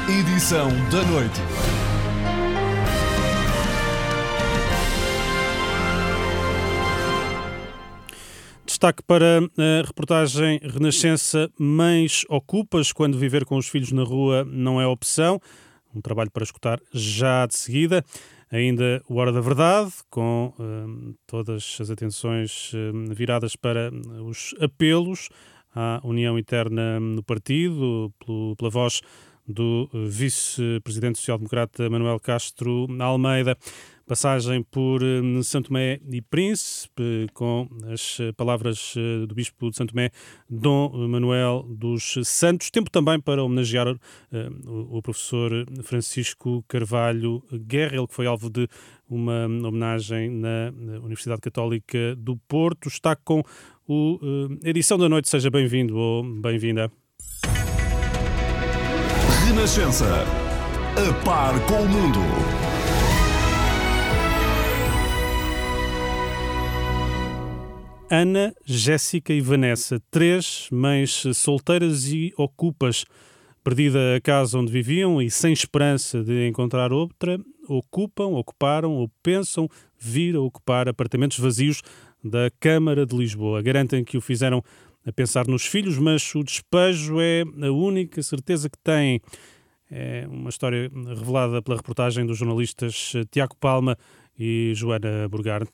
edição da noite. Destaque para a reportagem Renascença: Mães ocupas quando viver com os filhos na rua não é opção. Um trabalho para escutar já de seguida. Ainda o Hora da Verdade, com todas as atenções viradas para os apelos à união interna no partido, pela voz do vice-presidente social-democrata Manuel Castro Almeida. Passagem por São Tomé e Príncipe, com as palavras do Bispo de São Tomé, Dom Manuel dos Santos. Tempo também para homenagear o professor Francisco Carvalho Guerra, ele que foi alvo de uma homenagem na Universidade Católica do Porto. Está com a edição da noite. Seja bem-vindo ou bem-vinda. Renascença, a par com o mundo. Ana, Jéssica e Vanessa, 3 mães solteiras e ocupas. Perdida a casa onde viviam e sem esperança de encontrar outra, ocuparam ou pensam vir a ocupar apartamentos vazios da Câmara de Lisboa. Garantem que o fizeram a pensar nos filhos, mas o despejo é a única certeza que têm. É uma história revelada pela reportagem dos jornalistas Tiago Palma e Joana Burgard.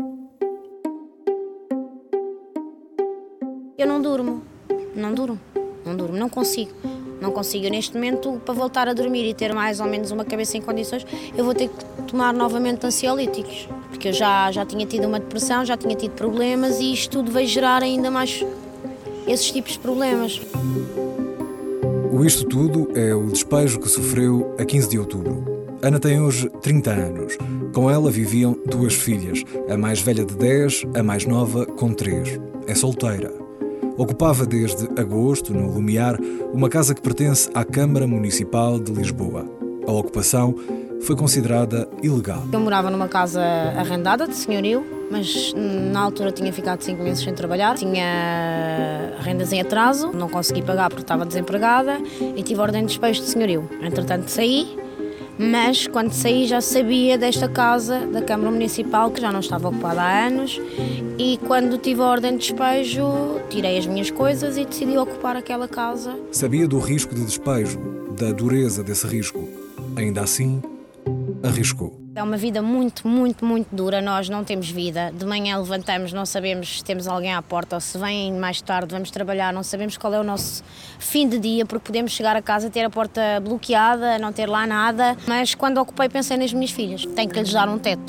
Eu não durmo, não consigo. Eu, neste momento, para voltar a dormir e ter mais ou menos uma cabeça em condições, eu vou ter que tomar novamente ansiolíticos, porque eu já tinha tido uma depressão, já tinha tido problemas e isto tudo vai gerar ainda mais esses tipos de problemas. O isto tudo é o despejo que sofreu a 15 de outubro. Ana tem hoje 30 anos. Com ela viviam 2 filhas, a mais velha de 10, a mais nova com 3. É solteira. Ocupava desde agosto, no Lumiar, uma casa que pertence à Câmara Municipal de Lisboa. A ocupação foi considerada ilegal. Eu morava numa casa arrendada de senhorio, mas na altura tinha ficado 5 meses sem trabalhar. Tinha rendas em atraso, não consegui pagar porque estava desempregada e tive ordem de despejo de senhorio. Entretanto saí, mas quando saí já sabia desta casa da Câmara Municipal, que já não estava ocupada há anos, e quando tive a ordem de despejo tirei as minhas coisas e decidi ocupar aquela casa. Sabia do risco de despejo, da dureza desse risco. Ainda assim, arriscou. É uma vida muito dura, nós não temos vida. De manhã levantamos, não sabemos se temos alguém à porta ou se vem mais tarde, vamos trabalhar, não sabemos qual é o nosso fim de dia, porque podemos chegar a casa, ter a porta bloqueada, não ter lá nada. Mas quando ocupei pensei nas minhas filhas, tenho que lhes dar um teto.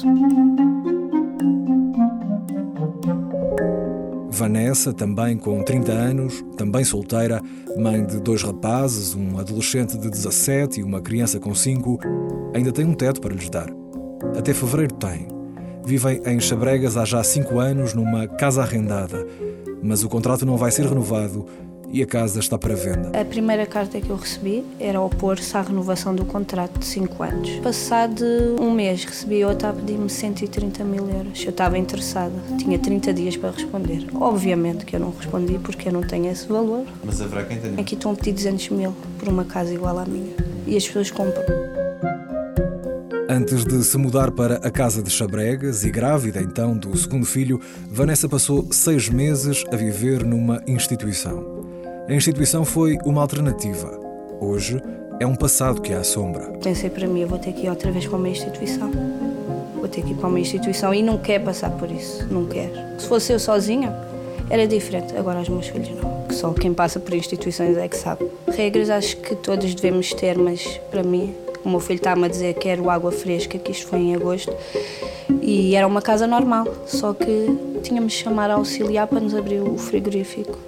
Vanessa, também com 30 anos, também solteira, mãe de 2 rapazes, um adolescente de 17 e uma criança com 5, ainda tem um teto para lhes dar. Até fevereiro tem. Vivem em Xabregas há já 5 anos numa casa arrendada, mas o contrato não vai ser renovado e a casa está para venda. A primeira carta que eu recebi era opor-se à renovação do contrato de 5 anos. Passado um mês recebi outra a pedir-me 130 mil euros. Eu estava interessada, tinha 30 dias para responder. Obviamente que eu não respondi porque eu não tenho esse valor. Mas haverá quem tenha. Aqui estão a pedir 200 mil por uma casa igual à minha e as pessoas compram. Antes de se mudar para a casa de Xabregas e grávida então do segundo filho, Vanessa passou 6 meses a viver numa instituição. A instituição foi uma alternativa. Hoje é um passado que a assombra. Pensei para mim, eu vou ter que ir outra vez para uma instituição. Vou ter que ir para uma instituição e não quero passar por isso, não quero. Se fosse eu sozinha, era diferente. Agora os meus filhos não, que só quem passa por instituições é que sabe. Regras acho que todos devemos ter, mas para mim, o meu filho está-me a dizer que quero água fresca, que isto foi em agosto, e era uma casa normal, só que tínhamos de chamar a auxiliar para nos abrir o frigorífico.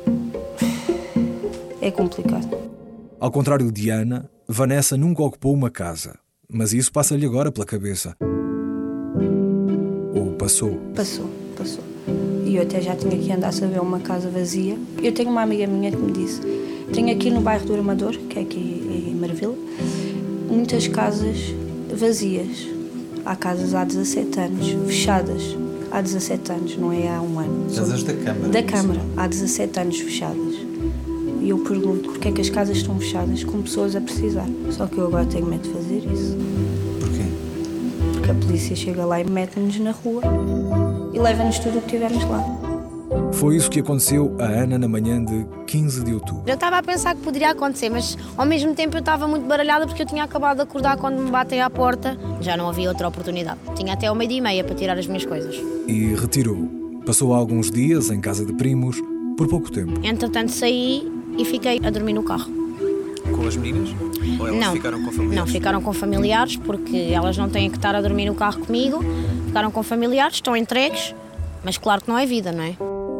É complicado. Ao contrário de Ana, Vanessa nunca ocupou uma casa, mas isso passa-lhe agora pela cabeça. Ou passou? Passou. E eu até já tinha que andar a saber uma casa vazia. Eu tenho uma amiga minha que me disse, tenho aqui no bairro do Armador, que é aqui em Marvila, muitas casas vazias. Há casas há 17 anos, fechadas. Há 17 anos, não é há um ano. Casas da Câmara? Da Câmara, há 17 anos fechadas. E eu pergunto, porque é que as casas estão fechadas com pessoas a precisar? Só que eu agora tenho medo de fazer isso. Porquê? Porque a polícia chega lá e mete-nos na rua e leva-nos tudo o que tivermos lá. Foi isso que aconteceu a Ana na manhã de 15 de outubro. Eu estava a pensar que poderia acontecer, mas ao mesmo tempo eu estava muito baralhada porque eu tinha acabado de acordar quando me batem à porta. Já não havia outra oportunidade. Tinha até ao 12:30 para tirar as minhas coisas. E retirou. Passou alguns dias em casa de primos, por pouco tempo. Entretanto saí e fiquei a dormir no carro. Com as meninas? Ou elas ficaram com familiares? Não, ficaram com familiares porque elas não têm que estar a dormir no carro comigo. Ficaram com familiares, estão entregues, mas claro que não é vida, não é?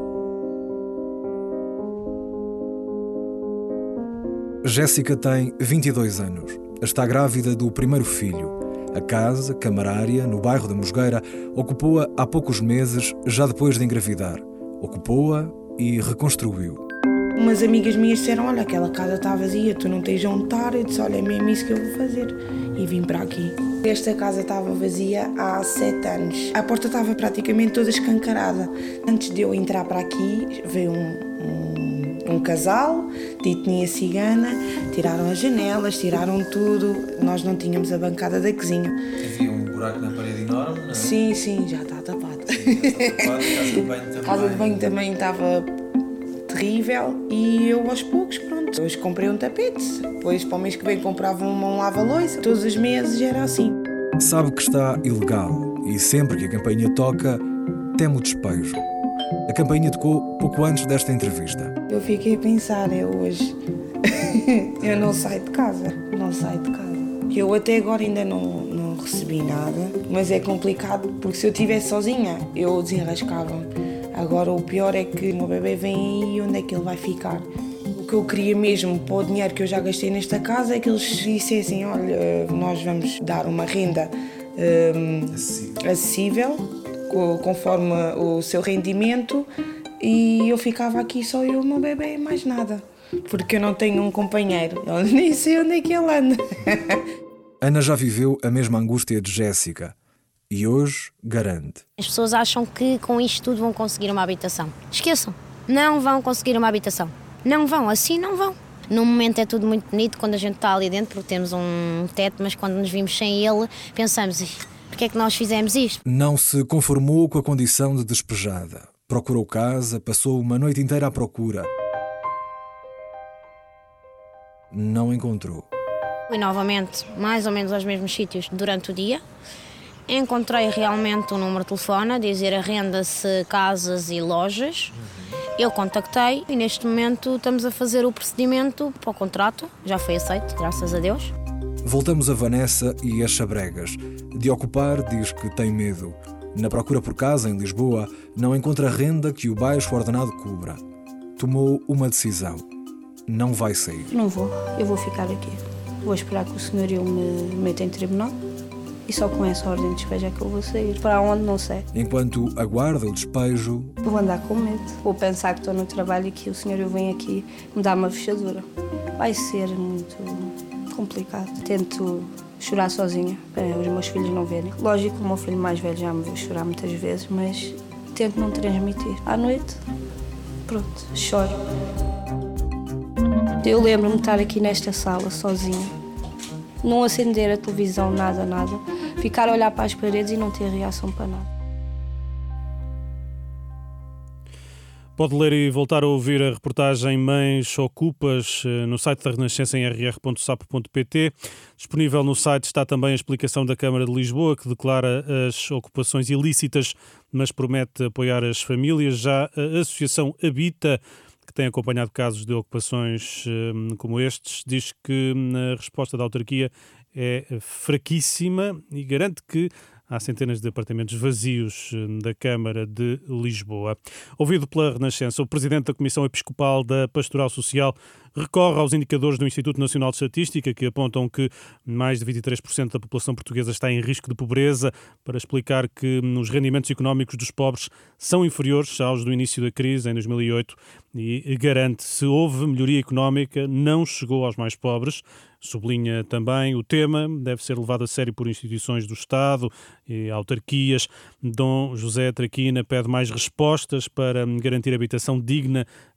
Jéssica tem 22 anos. Está grávida do primeiro filho. A casa, camarária, no bairro da Mosgueira, ocupou-a há poucos meses, já depois de engravidar. Ocupou-a e reconstruiu. Umas amigas minhas disseram, olha, aquela casa está vazia, tu não tens onde estar. Eu disse, olha, é mesmo isso que eu vou fazer. E vim para aqui. Esta casa estava vazia há 7 anos. A porta estava praticamente toda escancarada. Antes de eu entrar para aqui, veio um casal de etnia cigana, tiraram as janelas, tiraram tudo. Nós não tínhamos a bancada da cozinha. Havia um buraco na parede enorme, não é? Sim, já está tapado. A casa de banho também estava terrível e eu aos poucos, pronto. Hoje comprei um tapete, depois para o mês que vem comprava um lava-loiça. Todos os meses era assim. Sabe que está ilegal e sempre que a campainha toca, teme o despejo. A campainha tocou pouco antes desta entrevista. Eu fiquei a pensar, hoje eu não saio de casa, Eu até agora ainda não recebi nada, mas é complicado porque se eu estivesse sozinha, eu desenrascava-me. Agora o pior é que o meu bebê vem aí e onde é que ele vai ficar? O que eu queria mesmo para o dinheiro que eu já gastei nesta casa é que eles dissessem, olha, nós vamos dar uma renda acessível, conforme o seu rendimento, e eu ficava aqui só eu e o meu bebê e mais nada. Porque eu não tenho um companheiro, eu nem sei onde é que ele anda. Ana já viveu a mesma angústia de Jéssica e hoje garante. As pessoas acham que com isto tudo vão conseguir uma habitação. Esqueçam, não vão conseguir uma habitação. Não vão, assim não vão. No momento é tudo muito bonito quando a gente está ali dentro, porque temos um teto, mas quando nos vimos sem ele, pensamos, porque é que nós fizemos isto? Não se conformou com a condição de despejada. Procurou casa, passou uma noite inteira à procura. Não encontrou. Fui novamente, mais ou menos aos mesmos sítios durante o dia. Encontrei realmente um número de telefone a dizer arrenda-se casas e lojas. Eu contactei e neste momento estamos a fazer o procedimento para o contrato. Já foi aceito, graças a Deus. Voltamos a Vanessa e a Chabregas. De ocupar, diz que tem medo. Na procura por casa, em Lisboa, não encontra renda que o baixo ordenado cubra. Tomou uma decisão. Não vai sair. Não vou, eu vou ficar aqui. Vou esperar que o senhorio me meta em tribunal e só com essa ordem de despejo é que eu vou sair. Para onde, não sei. Enquanto aguarda o despejo... Vou andar com medo. Vou pensar que estou no trabalho e que o senhorio vem aqui me dar uma fechadura. Vai ser muito complicado. Tento chorar sozinha, para os meus filhos não verem. Lógico que o meu filho mais velho já me viu chorar muitas vezes, mas tento não transmitir. À noite, pronto, choro. Eu lembro-me de estar aqui nesta sala, sozinha, não acender a televisão, nada, ficar a olhar para as paredes e não ter reação para nada. Pode ler e voltar a ouvir a reportagem Mães Ocupas no site da Renascença em rr.sapo.pt. Disponível no site está também a explicação da Câmara de Lisboa, que declara as ocupações ilícitas, mas promete apoiar as famílias. Já a Associação Habita, que tem acompanhado casos de ocupações como estes, diz que a resposta da autarquia é fraquíssima e garante que há centenas de apartamentos vazios da Câmara de Lisboa. Ouvido pela Renascença, o presidente da Comissão Episcopal da Pastoral Social recorre aos indicadores do Instituto Nacional de Estatística, que apontam que mais de 23% da população portuguesa está em risco de pobreza, para explicar que os rendimentos económicos dos pobres são inferiores aos do início da crise, em 2008, e garante se houve melhoria económica, não chegou aos mais pobres. Sublinha também o tema deve ser levado a sério por instituições do Estado e autarquias. Dom José Traquina pede mais respostas para garantir habitação digna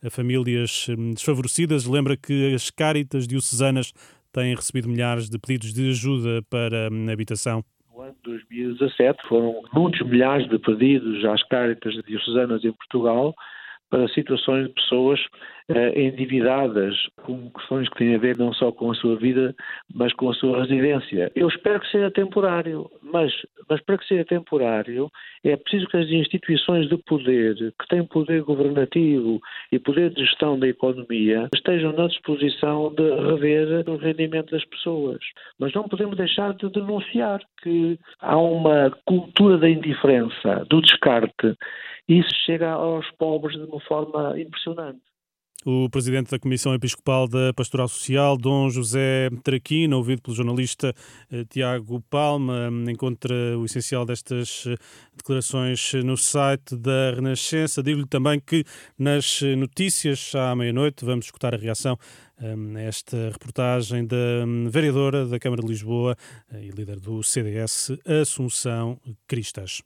a famílias desfavorecidas. Lembra que as Cáritas diocesanas têm recebido milhares de pedidos de ajuda para a habitação. No ano de 2017 foram muitos milhares de pedidos às Cáritas diocesanas em Portugal para situações de pessoas endividadas, com questões que têm a ver não só com a sua vida, mas com a sua residência. Eu espero que seja temporário, mas para que seja temporário é preciso que as instituições de poder, que têm poder governativo e poder de gestão da economia, estejam na disposição de rever o rendimento das pessoas. Mas não podemos deixar de denunciar que há uma cultura da indiferença, do descarte, e isso chega aos pobres de uma forma impressionante. O presidente da Comissão Episcopal da Pastoral Social, Dom José Traquina, ouvido pelo jornalista Tiago Palma, encontra o essencial destas declarações no site da Renascença. Digo-lhe também que nas notícias à meia-noite vamos escutar a reação a esta reportagem da vereadora da Câmara de Lisboa e líder do CDS, Assunção Cristas.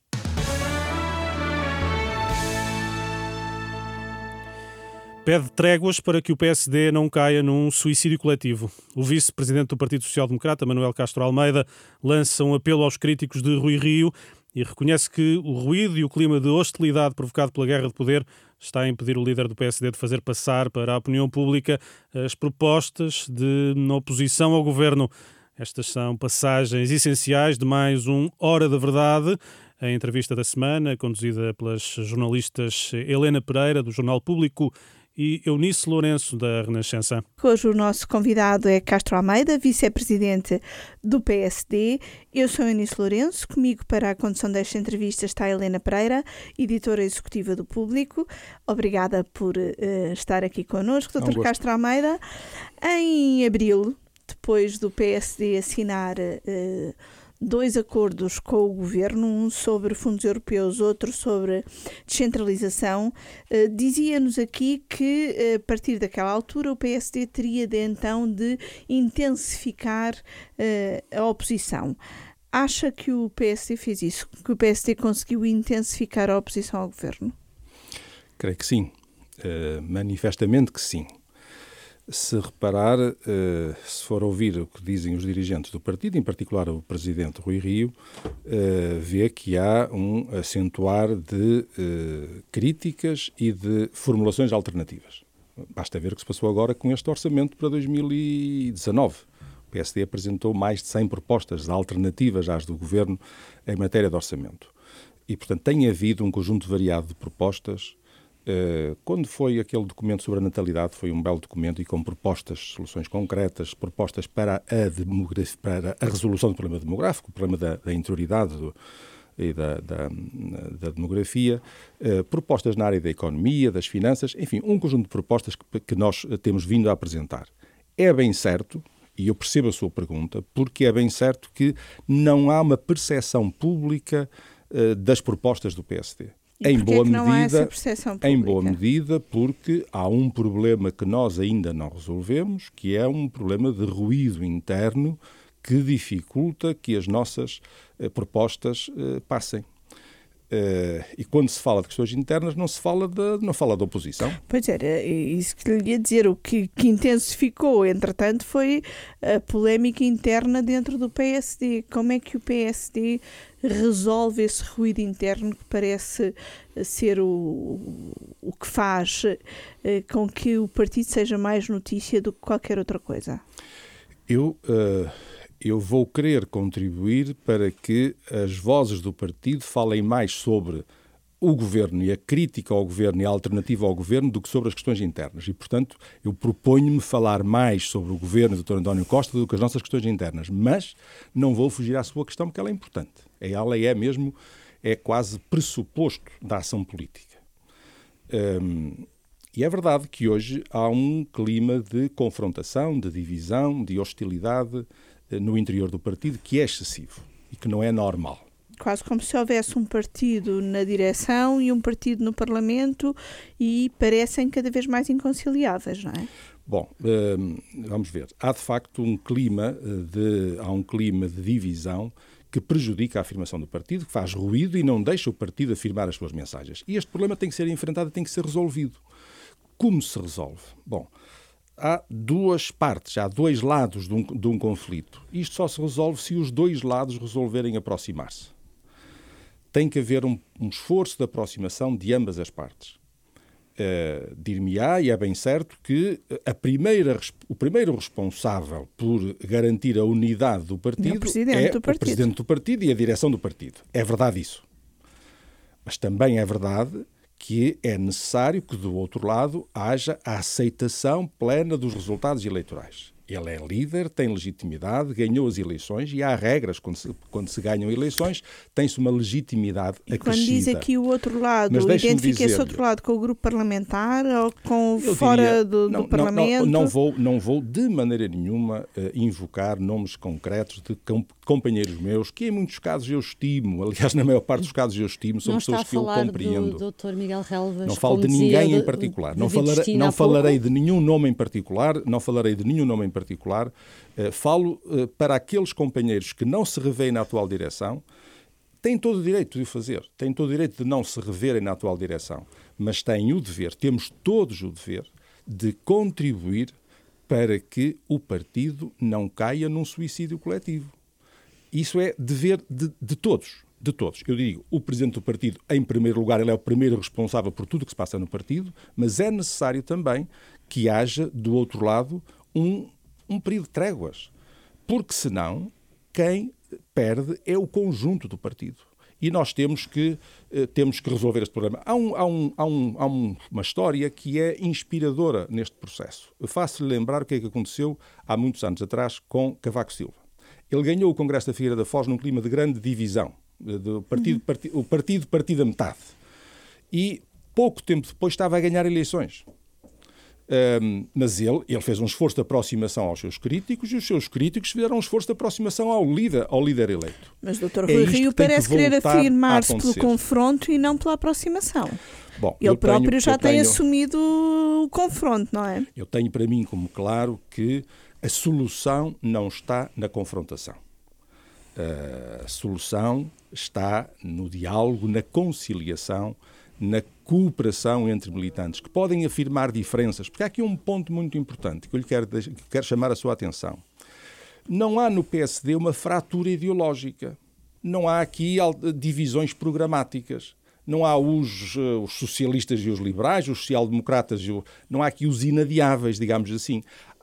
Pede tréguas para que o PSD não caia num suicídio coletivo. O vice-presidente do Partido Social Democrata, Manuel Castro Almeida, lança um apelo aos críticos de Rui Rio e reconhece que o ruído e o clima de hostilidade provocado pela guerra de poder está a impedir o líder do PSD de fazer passar para a opinião pública as propostas de oposição ao governo. Estas são passagens essenciais de mais um Hora da Verdade, a entrevista da semana, conduzida pelas jornalistas Helena Pereira, do Jornal Público, e Eunice Lourenço, da Renascença. Hoje o nosso convidado é Castro Almeida, vice-presidente do PSD. Eu sou Eunice Lourenço. Comigo para a condução desta entrevista está Helena Pereira, editora executiva do Público. Obrigada por estar aqui connosco, Dr. Castro Almeida. Em abril, depois do PSD assinar dois acordos com o Governo, um sobre fundos europeus, outro sobre descentralização, dizia-nos aqui que, a partir daquela altura, o PSD teria então de intensificar a oposição. Acha que o PSD fez isso? Que o PSD conseguiu intensificar a oposição ao Governo? Creio que sim. Manifestamente que sim. Se reparar, se for ouvir o que dizem os dirigentes do partido, em particular o presidente Rui Rio, vê que há um acentuar de críticas e de formulações alternativas. Basta ver o que se passou agora com este orçamento para 2019. O PSD apresentou mais de 100 propostas alternativas às do Governo em matéria de orçamento. E, portanto, tem havido um conjunto variado de propostas. Quando foi aquele documento sobre a natalidade, foi um belo documento e com propostas, soluções concretas, propostas para a resolução do problema demográfico, o problema da interioridade e da demografia, propostas na área da economia, das finanças, enfim, um conjunto de propostas que nós temos vindo a apresentar. É bem certo, e eu percebo a sua pergunta, porque é bem certo que não há uma percepção pública das propostas do PSD. Em boa medida, porque há um problema que nós ainda não resolvemos, que é um problema de ruído interno que dificulta que as nossas propostas passem. E quando se fala de questões internas, não fala da oposição. Pois era, isso que lhe ia dizer. O que intensificou, entretanto, foi a polémica interna dentro do PSD. Como é que o PSD resolve esse ruído interno que parece ser o que faz com que o partido seja mais notícia do que qualquer outra coisa? Eu vou querer contribuir para que as vozes do partido falem mais sobre o Governo e a crítica ao Governo e a alternativa ao Governo do que sobre as questões internas. E, portanto, eu proponho-me falar mais sobre o Governo do Dr. António Costa do que as nossas questões internas. Mas não vou fugir à sua questão, porque ela é importante. Ela é quase pressuposto da ação política. E é verdade que hoje há um clima de confrontação, de divisão, de hostilidade no interior do partido que é excessivo e que não é normal. Quase como se houvesse um partido na direção e um partido no Parlamento e parecem cada vez mais inconciliáveis, não é? Bom, vamos ver. Há de facto um clima de divisão que prejudica a afirmação do partido, que faz ruído e não deixa o partido afirmar as suas mensagens. E este problema tem que ser enfrentado e tem que ser resolvido. Como se resolve? Bom, há duas partes, há dois lados de um conflito. Isto só se resolve se os dois lados resolverem aproximar-se. Tem que haver um esforço de aproximação de ambas as partes. Dir-me-á, e é bem certo, que o primeiro responsável por garantir a unidade do partido é o Presidente do Partido e a direção do partido. É verdade isso. Mas também é verdade que é necessário que, do outro lado, haja a aceitação plena dos resultados eleitorais. Ele é líder, tem legitimidade, ganhou as eleições e há regras. Quando se ganham eleições, tem-se uma legitimidade acrescida. Quando diz aqui o outro lado, identifica esse outro lado com o grupo parlamentar ou com fora do Parlamento? Não vou de maneira nenhuma invocar nomes concretos de companheiros meus, que em muitos casos eu estimo. Aliás, na maior parte dos casos eu estimo, são pessoas que eu compreendo. Do Dr. Miguel Relvas, não falo de ninguém em particular. Não falarei de nenhum nome em particular. Falo para aqueles companheiros que não se revêem na atual direção. Têm todo o direito de o fazer. Têm todo o direito de não se reverem na atual direção. Mas têm o dever, temos todos o dever, de contribuir para que o partido não caia num suicídio coletivo. Isso é dever de todos. De todos. Eu digo, o Presidente do Partido, em primeiro lugar, ele é o primeiro responsável por tudo o que se passa no partido, mas é necessário também que haja, do outro lado, um período de tréguas. Porque, senão, quem perde é o conjunto do partido. E nós temos que resolver este problema. Há uma história que é inspiradora neste processo. Eu faço-lhe lembrar o que é que aconteceu há muitos anos atrás com Cavaco Silva. Ele ganhou o Congresso da Figueira da Foz num clima de grande divisão. O partido partido a metade. E pouco tempo depois estava a ganhar eleições. Mas ele fez um esforço de aproximação aos seus críticos e os seus críticos fizeram um esforço de aproximação ao líder eleito. Mas o Dr. Rui Rio parece querer afirmar-se pelo confronto e não pela aproximação. Bom, ele próprio já tem assumido o confronto, não é? Eu tenho para mim como claro que a solução não está na confrontação. A solução está no diálogo, na conciliação, na cooperação entre militantes, que podem afirmar diferenças, porque há aqui um ponto muito importante que eu lhe quero chamar a sua atenção. Não há no PSD uma fratura ideológica, não há aqui divisões programáticas, não há os socialistas e os liberais, os social-democratas, não há aqui os inadiáveis, digamos assim.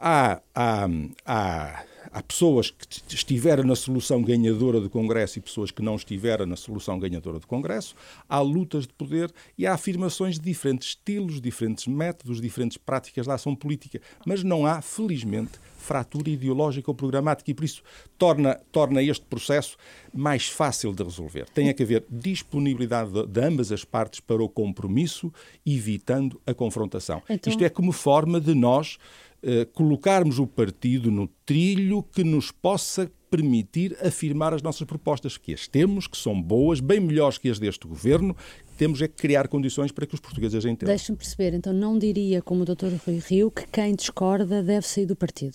Há pessoas que estiveram na solução ganhadora do Congresso e pessoas que não estiveram na solução ganhadora do Congresso. Há lutas de poder e há afirmações de diferentes estilos, diferentes métodos, diferentes práticas de ação política. Mas não há, felizmente, fratura ideológica ou programática e, por isso, torna este processo mais fácil de resolver. Tem que haver disponibilidade de ambas as partes para o compromisso, evitando a confrontação. Então... Isto é como forma de nós colocarmos o partido no trilho que nos possa permitir afirmar as nossas propostas, que as temos, que são boas, bem melhores que as deste governo. Temos é que criar condições para que os portugueses as entendam. Deixe-me perceber, então não diria, como o Dr. Rui Rio, que quem discorda deve sair do partido?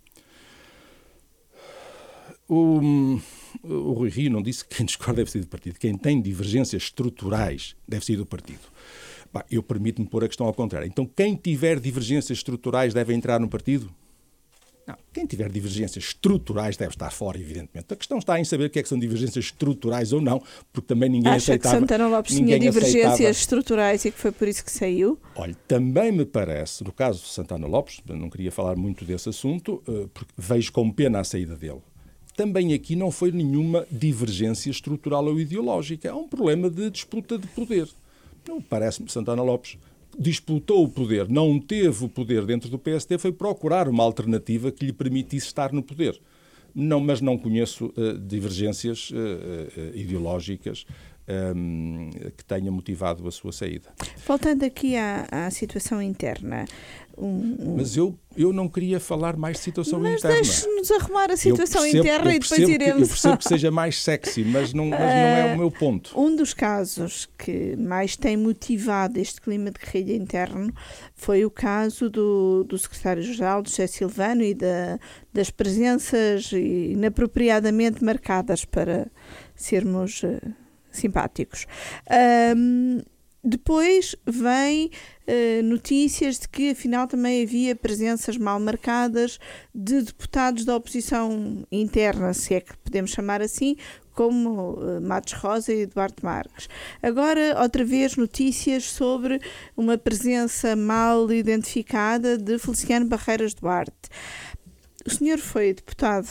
O Rui Rio não disse que quem discorda deve sair do partido. Quem tem divergências estruturais deve sair do partido. Eu permito-me pôr a questão ao contrário. Então, quem tiver divergências estruturais deve entrar no partido? Não. Quem tiver divergências estruturais deve estar fora, evidentemente. A questão está em saber o que é que são divergências estruturais ou não, porque também ninguém aceitava... Acha que Santana Lopes tinha divergências estruturais e que foi por isso que saiu? Olha, também me parece, no caso de Santana Lopes, não queria falar muito desse assunto, porque vejo com pena a saída dele. Também aqui não foi nenhuma divergência estrutural ou ideológica. É um problema de disputa de poder. Parece-me que Santana Lopes disputou o poder, não teve o poder dentro do PSD, foi procurar uma alternativa que lhe permitisse estar no poder. Mas não conheço divergências ideológicas que tenha motivado a sua saída. Voltando aqui à situação interna. Mas eu não queria falar mais de situação interna. Mas deixe-nos arrumar a situação interna e depois iremos... Eu percebo que seja mais sexy, mas não é o meu ponto. Um dos casos que mais tem motivado este clima de guerrilha interno foi o caso do secretário-geral, José Silvano, e das presenças inapropriadamente marcadas, para sermos simpáticos. Depois vem notícias de que afinal também havia presenças mal marcadas de deputados da oposição interna, se é que podemos chamar assim, como Matos Rosa e Eduardo Marques. Agora, outra vez, notícias sobre uma presença mal identificada de Feliciano Barreiras Duarte. O senhor foi deputado.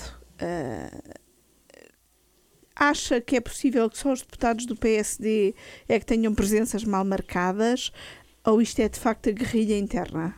Acha que é possível que só os deputados do PSD é que tenham presenças mal marcadas? Ou isto é de facto a guerrilha interna?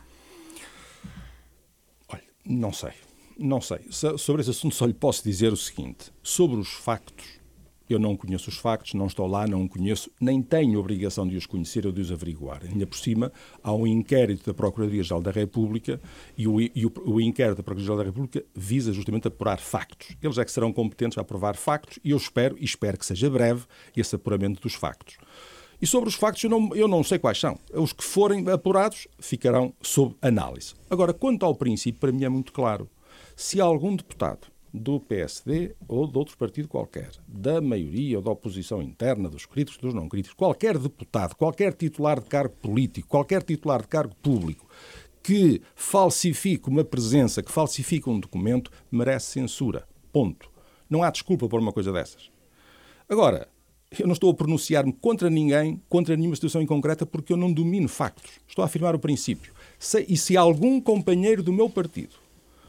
Olha, não sei. Sobre esse assunto só lhe posso dizer o seguinte. Sobre os factos, eu não conheço os factos, não estou lá, não conheço, nem tenho obrigação de os conhecer ou de os averiguar. Ainda por cima, há um inquérito da Procuradoria-Geral da República e o inquérito da Procuradoria-Geral da República visa justamente apurar factos. Eles é que serão competentes a aprovar factos e eu espero que seja breve esse apuramento dos factos. E sobre os factos eu não sei quais são. Os que forem apurados ficarão sob análise. Agora, quanto ao princípio, para mim é muito claro. Se algum deputado do PSD ou de outro partido qualquer, da maioria ou da oposição interna, dos críticos, dos não críticos, qualquer deputado, qualquer titular de cargo político, qualquer titular de cargo público que falsifique uma presença, que falsifique um documento, merece censura. Ponto. Não há desculpa por uma coisa dessas. Agora, eu não estou a pronunciar-me contra ninguém, contra nenhuma situação em concreta, porque eu não domino factos. Estou a afirmar o princípio. E se algum companheiro do meu partido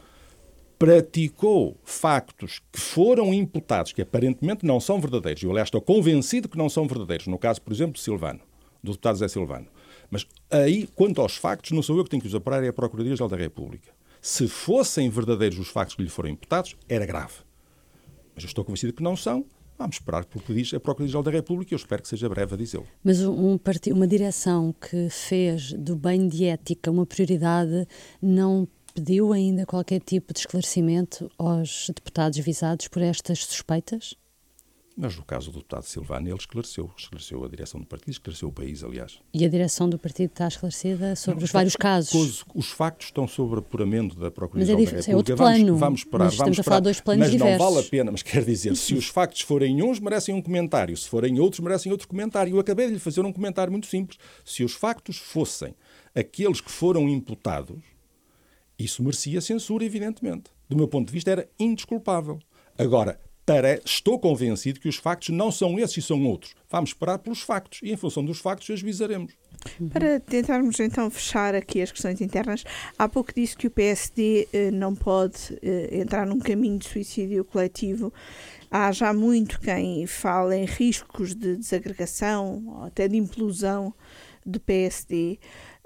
praticou factos que foram imputados, que aparentemente não são verdadeiros, eu, aliás, estou convencido que não são verdadeiros, no caso, por exemplo, de Silvano, do deputado Zé Silvano. Mas aí, quanto aos factos, não sou eu que tenho que os apurar, é a Procuradoria-Geral da República. Se fossem verdadeiros os factos que lhe foram imputados, era grave. Mas eu estou convencido que não são. Vamos esperar pelo que diz a Procuradoria-Geral da República e eu espero que seja breve a dizê-lo. Mas uma direção que fez do bem de ética uma prioridade não pediu ainda qualquer tipo de esclarecimento aos deputados visados por estas suspeitas? Mas no caso do deputado Silvano, ele esclareceu a direção do partido, esclareceu o país, aliás. E a direção do partido está esclarecida sobre os vários casos? Os factos estão sob apuramento da Procuradoria-Geral da República. É outro plano. Vamos esperar. Estamos a falar de dois planos diversos. Mas não vale a pena, mas quer dizer, se os factos forem uns, merecem um comentário. Se forem outros, merecem outro comentário. Eu acabei de lhe fazer um comentário muito simples. Se os factos fossem aqueles que foram imputados, isso merecia censura, evidentemente. Do meu ponto de vista, era indesculpável. Agora, estou convencido que os factos não são esses e são outros. Vamos esperar pelos factos e, em função dos factos, ajuizaremos. Para tentarmos, então, fechar aqui as questões internas, há pouco disse que o PSD não pode entrar num caminho de suicídio coletivo. Há já muito quem fala em riscos de desagregação, ou até de implosão do PSD.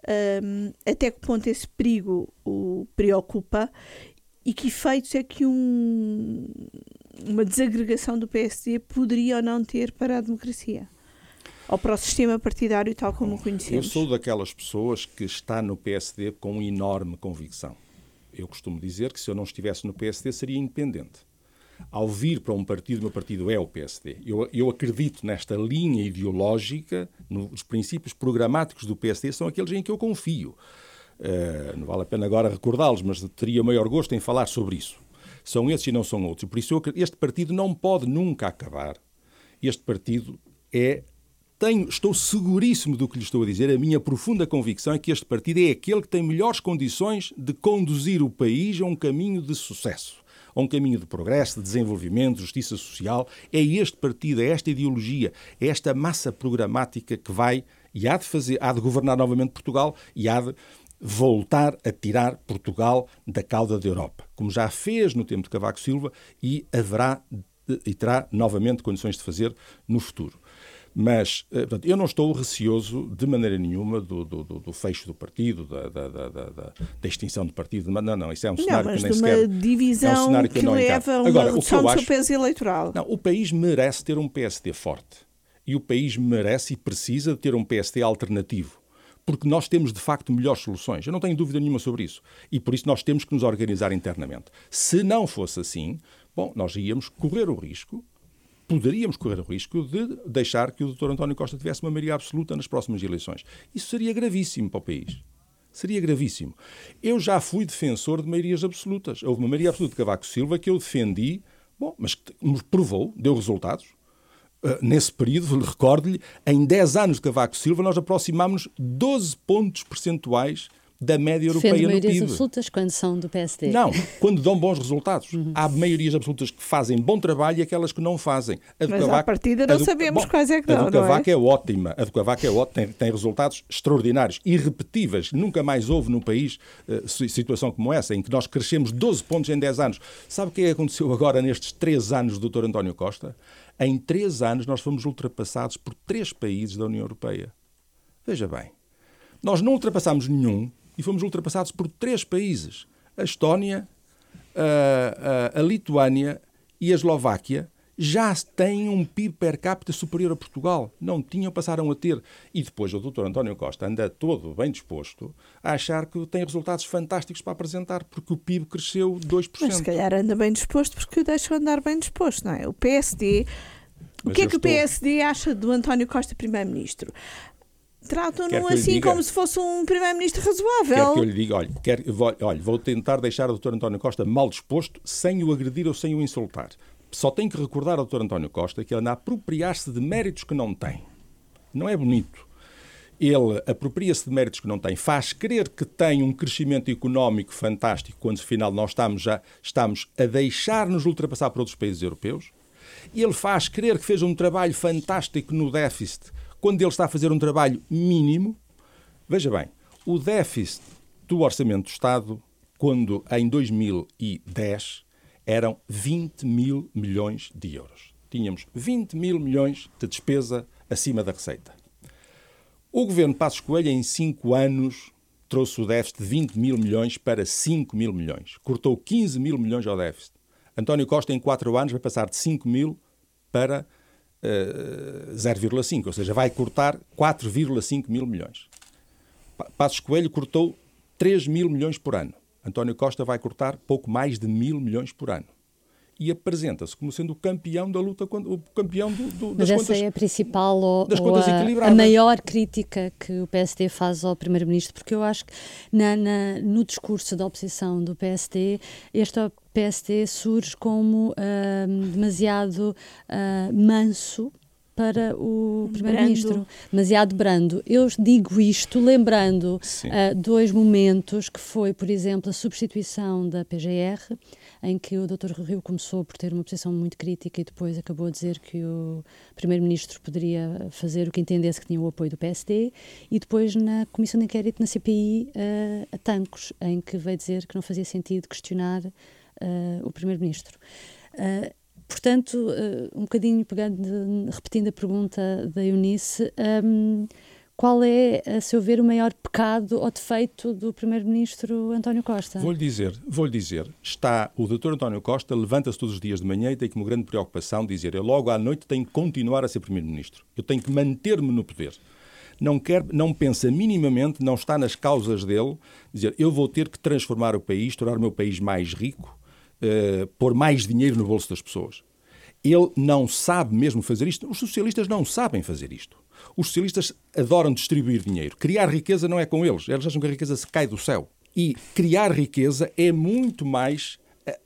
Até que ponto esse perigo o preocupa e que efeitos é que uma desagregação do PSD poderia ou não ter para a democracia? Ou para o sistema partidário tal como o conhecemos? Eu sou daquelas pessoas que está no PSD com enorme convicção. Eu costumo dizer que se eu não estivesse no PSD seria independente. Ao vir para um partido, o meu partido é o PSD. Eu acredito nesta linha ideológica, nos princípios programáticos do PSD, são aqueles em que eu confio. Não vale a pena agora recordá-los, mas teria o maior gosto em falar sobre isso. São esses e não são outros. Por isso este partido não pode nunca acabar. Este partido estou seguríssimo do que lhe estou a dizer. A minha profunda convicção é que este partido é aquele que tem melhores condições de conduzir o país a um caminho de sucesso, a um caminho de progresso, de desenvolvimento, de justiça social. É este partido, é esta ideologia, é esta massa programática que vai e há de governar novamente Portugal e há de voltar a tirar Portugal da cauda da Europa, como já fez no tempo de Cavaco Silva e terá novamente condições de fazer no futuro. Mas, portanto, eu não estou receoso de maneira nenhuma do fecho do partido, da extinção do partido. Não, isso é um cenário que nem sequer... Não, mas de uma divisão que leva a uma redução do seu peso eleitoral. Não, o país merece ter um PSD forte. E o país merece e precisa de ter um PSD alternativo. Porque nós temos, de facto, melhores soluções. Eu não tenho dúvida nenhuma sobre isso. E por isso nós temos que nos organizar internamente. Se não fosse assim, nós poderíamos correr o risco de deixar que o Dr. António Costa tivesse uma maioria absoluta nas próximas eleições. Isso seria gravíssimo para o país. Seria gravíssimo. Eu já fui defensor de maiorias absolutas. Houve uma maioria absoluta de Cavaco Silva que eu defendi, mas que me provou, deu resultados. Nesse período, recordo-lhe, em 10 anos de Cavaco Silva, nós aproximámos 12 pontos percentuais da média europeia no PIB. Defende maiorias absolutas quando são do PSD? Não, quando dão bons resultados. Há maiorias absolutas que fazem bom trabalho e aquelas que não fazem. Mas à partida não sabemos quais é que dão, a do Cavaco é ótima. A do Cavaco é ótima, tem resultados extraordinários, irrepetíveis. Nunca mais houve no país situação como essa, em que nós crescemos 12 pontos em 10 anos. Sabe o que é que aconteceu agora nestes 3 anos do Dr. António Costa? Em 3 anos nós fomos ultrapassados por 3 países da União Europeia. Veja bem, nós não ultrapassámos nenhum e fomos ultrapassados por 3 países. A Estónia, a Lituânia e a Eslováquia já têm um PIB per capita superior a Portugal. Não tinham, passaram a ter. E depois o Dr. António Costa anda todo bem disposto a achar que tem resultados fantásticos para apresentar, porque o PIB cresceu 2%. Mas se calhar anda bem disposto porque o deixam andar bem disposto, não é? O PSD... O que é que o PSD acha do António Costa Primeiro-Ministro? Tratam-no assim como se fosse um Primeiro-Ministro razoável. Quer que eu lhe diga, olha, vou tentar deixar o Dr. António Costa mal disposto, sem o agredir ou sem o insultar. Só tenho que recordar ao Dr. António Costa que ele anda a apropriar-se de méritos que não tem. Não é bonito. Ele apropria-se de méritos que não tem, faz crer que tem um crescimento económico fantástico, quando afinal nós estamos a deixar-nos ultrapassar por outros países europeus. Ele faz crer que fez um trabalho fantástico no déficit, quando ele está a fazer um trabalho mínimo. Veja bem, o déficit do Orçamento do Estado, quando em 2010, eram 20 mil milhões de euros. Tínhamos 20 mil milhões de despesa acima da receita. O governo Passos Coelho, em 5 anos, trouxe o déficit de 20 mil milhões para 5 mil milhões. Cortou 15 mil milhões ao déficit. António Costa, em 4 anos, vai passar de 5 mil para 0,5, ou seja, vai cortar 4,5 mil milhões. Passos Coelho cortou 3 mil milhões por ano. António Costa vai cortar pouco mais de 1.000 milhões por ano. E apresenta-se como sendo o campeão da luta, o campeão das contas. Mas essa é a principal ou a maior crítica que o PSD faz ao Primeiro-Ministro, porque eu acho que no discurso da oposição do PSD, este PSD surge como demasiado manso para o Primeiro-Ministro, demasiado brando. Eu digo isto lembrando 2 momentos, que foi, por exemplo, a substituição da PGR, em que o Dr. Rui Rio começou por ter uma posição muito crítica e depois acabou a dizer que o Primeiro-Ministro poderia fazer o que entendesse que tinha o apoio do PSD, e depois na Comissão de Inquérito na CPI a Tancos, em que veio dizer que não fazia sentido questionar o Primeiro-Ministro. Portanto, um bocadinho repetindo a pergunta da Eunice, qual é, a seu ver, o maior pecado ou defeito do Primeiro-Ministro António Costa? Vou-lhe dizer, o Dr. António Costa levanta-se todos os dias de manhã e tem como grande preocupação dizer: eu logo à noite tenho que continuar a ser Primeiro-Ministro, eu tenho que manter-me no poder. Não pensa minimamente, não está nas causas dele, dizer eu vou ter que transformar o país, tornar o meu país mais rico, pôr mais dinheiro no bolso das pessoas. Ele não sabe mesmo fazer isto. Os socialistas não sabem fazer isto. Os socialistas adoram distribuir dinheiro. Criar riqueza não é com eles. Eles acham que a riqueza se cai do céu. E criar riqueza é muito mais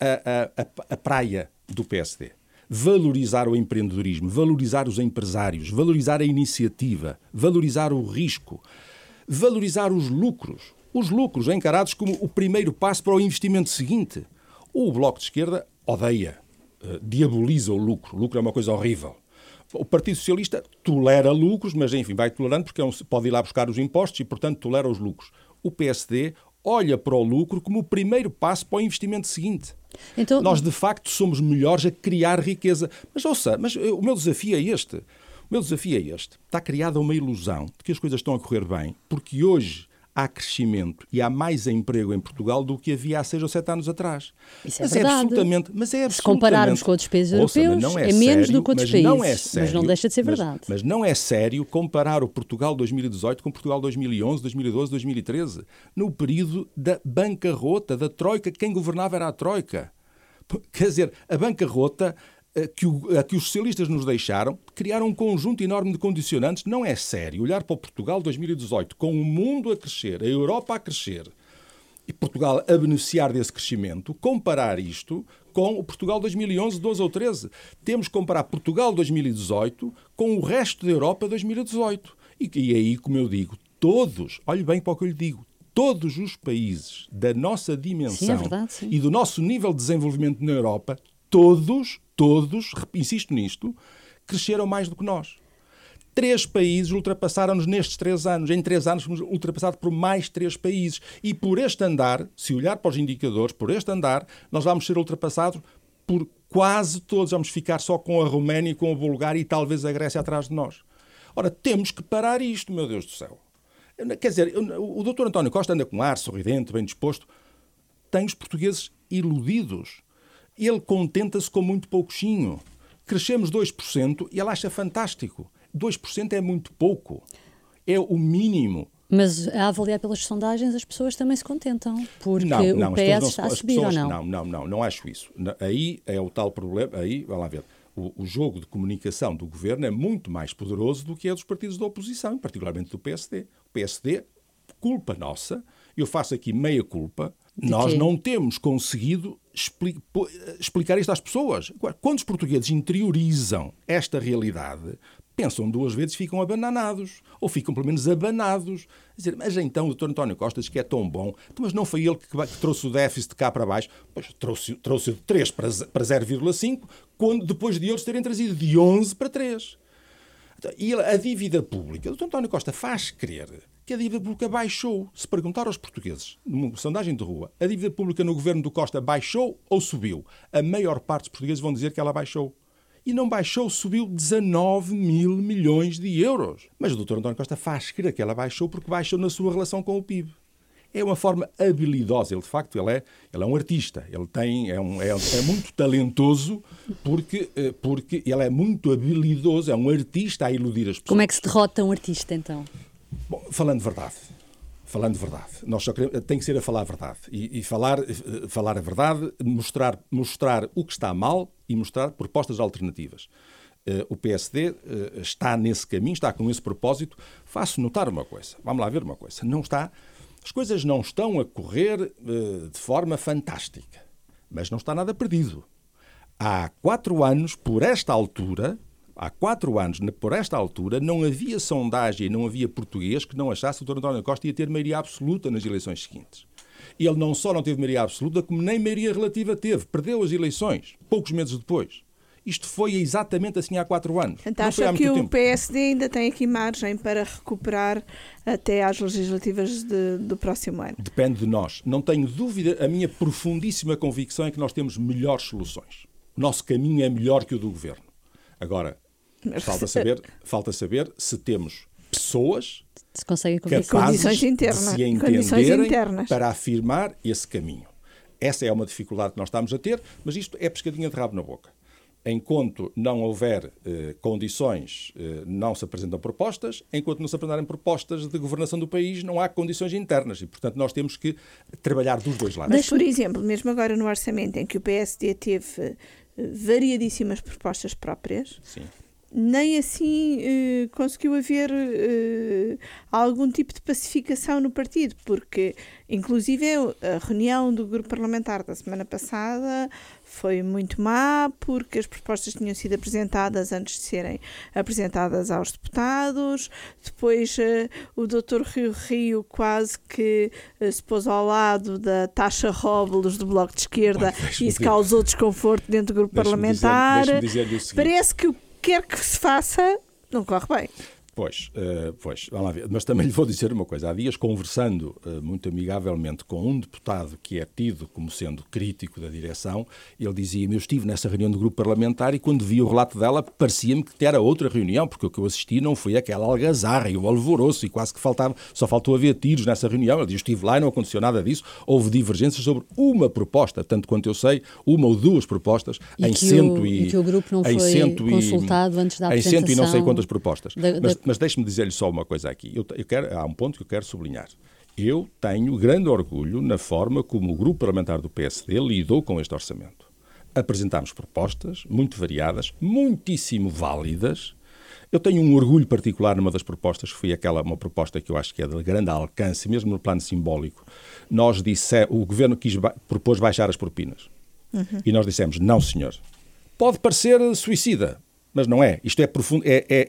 a praia do PSD. Valorizar o empreendedorismo, valorizar os empresários, valorizar a iniciativa, valorizar o risco, valorizar os lucros. Os lucros encarados como o primeiro passo para o investimento seguinte. O Bloco de Esquerda odeia, diaboliza o lucro. O lucro é uma coisa horrível. O Partido Socialista tolera lucros, mas enfim, vai tolerando porque pode ir lá buscar os impostos e, portanto, tolera os lucros. O PSD olha para o lucro como o primeiro passo para o investimento seguinte. Então, nós, de facto, somos melhores a criar riqueza. Mas, ouça, o meu desafio é este. Está criada uma ilusão de que as coisas estão a correr bem, porque hoje há crescimento e há mais emprego em Portugal do que havia há 6 ou 7 anos atrás. Isso é verdade. Se compararmos com outros países europeus, é menos do que outros países. Mas não deixa de ser verdade. Mas não é sério comparar o Portugal 2018 com o Portugal 2011, 2012, 2013, no período da bancarrota, da Troika. Quem governava era a Troika. Quer dizer, a bancarrota que os socialistas nos deixaram, criaram um conjunto enorme de condicionantes. Não é sério olhar para o Portugal 2018 com o mundo a crescer, a Europa a crescer e Portugal a beneficiar desse crescimento, comparar isto com o Portugal 2011, 12 ou 13. Temos que comparar Portugal 2018 com o resto da Europa 2018. E aí, como eu digo, todos, olhe bem para o que eu lhe digo, todos os países da nossa dimensão, sim, é verdade, sim, e do nosso nível de desenvolvimento na Europa, todos, insisto nisto, cresceram mais do que nós. 3 países ultrapassaram-nos nestes 3 anos. Em 3 anos fomos ultrapassados por mais 3 países. E por este andar, se olhar para os indicadores, por este andar, nós vamos ser ultrapassados por quase todos. Vamos ficar só com a Roménia, com a Bulgária e talvez a Grécia atrás de nós. Ora, temos que parar isto, meu Deus do céu. Quer dizer, o Dr. António Costa anda com ar sorridente, bem disposto. Tem os portugueses iludidos. Ele contenta-se com muito pouquinho. Crescemos 2% e ele acha fantástico. 2% é muito pouco. É o mínimo. Mas a avaliar pelas sondagens as pessoas também se contentam. Porque não, o PS está a subir ou não? Não acho isso. Aí é o tal problema. Aí, vai lá ver. O jogo de comunicação do governo é muito mais poderoso do que é dos partidos da oposição, particularmente do PSD. O PSD, culpa nossa, eu faço aqui meia culpa, nós não temos conseguido explicar isto às pessoas. Quando os portugueses interiorizam esta realidade, pensam 2 vezes e ficam abananados, ou ficam pelo menos abanados. Dizer, mas então o Dr. António Costa diz que é tão bom, mas não foi ele que trouxe o déficit de cá para baixo? Pois trouxe de 3 para 0,5, quando depois de outros terem trazido de 11 para 3. E a dívida pública, o Dr. António Costa faz crer que a dívida pública baixou. Se perguntar aos portugueses, numa sondagem de rua, a dívida pública no governo do Costa baixou ou subiu? A maior parte dos portugueses vão dizer que ela baixou. E não baixou, subiu 19 mil milhões de euros. Mas o Dr. António Costa faz crer que ela baixou porque baixou na sua relação com o PIB. É uma forma habilidosa. Ele, de facto, ele é um artista. Ele é muito talentoso porque ele é muito habilidoso, é um artista a iludir as pessoas. Como é que se derrota um artista, então? Bom, falando de verdade. Nós só queremos, tem que ser a falar a verdade. E falar a verdade, mostrar o que está mal e mostrar propostas alternativas. O PSD está nesse caminho, está com esse propósito. Faço notar uma coisa. Vamos lá ver uma coisa. As coisas não estão a correr de forma fantástica, mas não está nada perdido. Há 4 anos, por esta altura, não havia sondagem, não havia português que não achasse que o Dr. António Costa ia ter maioria absoluta nas eleições seguintes. Ele não só não teve maioria absoluta, como nem maioria relativa teve. Perdeu as eleições, poucos meses depois. Isto foi exatamente assim há 4 anos. Então acha que o PSD ainda tem aqui margem para recuperar até às legislativas do próximo ano? Depende de nós. Não tenho dúvida, a minha profundíssima convicção é que nós temos melhores soluções. O nosso caminho é melhor que o do governo. Agora, falta saber se temos pessoas capazes de se entenderem para afirmar esse caminho. Essa é uma dificuldade que nós estamos a ter, mas isto é pescadinha de rabo na boca. Enquanto não houver condições, não se apresentam propostas. Enquanto não se apresentarem propostas de governação do país, não há condições internas. E, portanto, nós temos que trabalhar dos 2 lados. Mas, por exemplo, mesmo agora no orçamento em que o PSD teve variadíssimas propostas próprias, sim, nem assim conseguiu haver algum tipo de pacificação no partido, porque, inclusive, a reunião do grupo parlamentar da semana passada foi muito má, porque as propostas tinham sido apresentadas antes de serem apresentadas aos deputados. Depois o Dr. Rio quase que se pôs ao lado da taxa Robles do Bloco de Esquerda e isso causou desconforto dentro do grupo parlamentar. Parece que quer que se faça, não corre bem. Pois, vamos lá ver. Mas também lhe vou dizer uma coisa. Há dias, conversando muito amigavelmente com um deputado que é tido como sendo crítico da direção, ele dizia-me, eu estive nessa reunião do grupo parlamentar e quando vi o relato dela parecia-me que era outra reunião, porque o que eu assisti não foi aquela algazarra e o alvoroço e quase que só faltou haver tiros nessa reunião. Ele diz, eu estive lá e não aconteceu nada disso. Houve divergências sobre uma proposta, tanto quanto eu sei, 1 ou 2 propostas e que o grupo não foi consultado antes da apresentação. Em 100 e não sei quantas propostas. Mas deixe-me dizer-lhe só uma coisa aqui. Há um ponto que eu quero sublinhar. Eu tenho grande orgulho na forma como o grupo parlamentar do PSD lidou com este orçamento. Apresentámos propostas muito variadas, muitíssimo válidas. Eu tenho um orgulho particular numa das propostas, que foi uma proposta que eu acho que é de grande alcance, mesmo no plano simbólico. O governo propôs baixar as propinas. E nós dissemos, não senhor, pode parecer suicida, mas não é. Isto é profundo,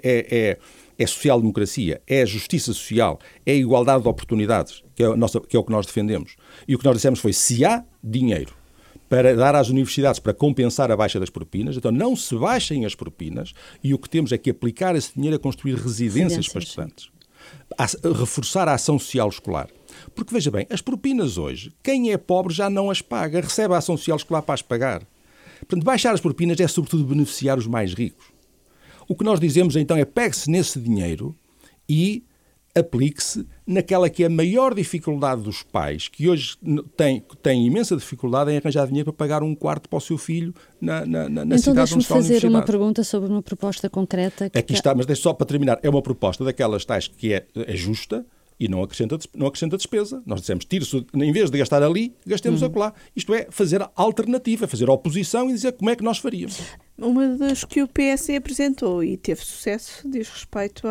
é social-democracia, é justiça social, é igualdade de oportunidades, que é o que nós defendemos. E o que nós dissemos foi, se há dinheiro para dar às universidades para compensar a baixa das propinas, então não se baixem as propinas e o que temos é que aplicar esse dinheiro a construir residências para estudantes. A reforçar a ação social escolar. Porque, veja bem, as propinas hoje, quem é pobre já não as paga, recebe a ação social escolar para as pagar. Portanto, baixar as propinas é sobretudo beneficiar os mais ricos. O que nós dizemos então é pegue-se nesse dinheiro e aplique-se naquela que é a maior dificuldade dos pais, que hoje têm imensa dificuldade em arranjar dinheiro para pagar um quarto para o seu filho na cidade onde está a universidade. Então deixe-me fazer uma pergunta sobre uma proposta concreta. Aqui está, mas deixe só para terminar. É uma proposta daquelas tais que é justa e não acrescenta despesa. Nós dissemos, tire-se, em vez de gastar ali, gastemos acolá. Isto é, fazer alternativa, fazer oposição e dizer como é que nós faríamos. Uma das que o PSD apresentou e teve sucesso diz respeito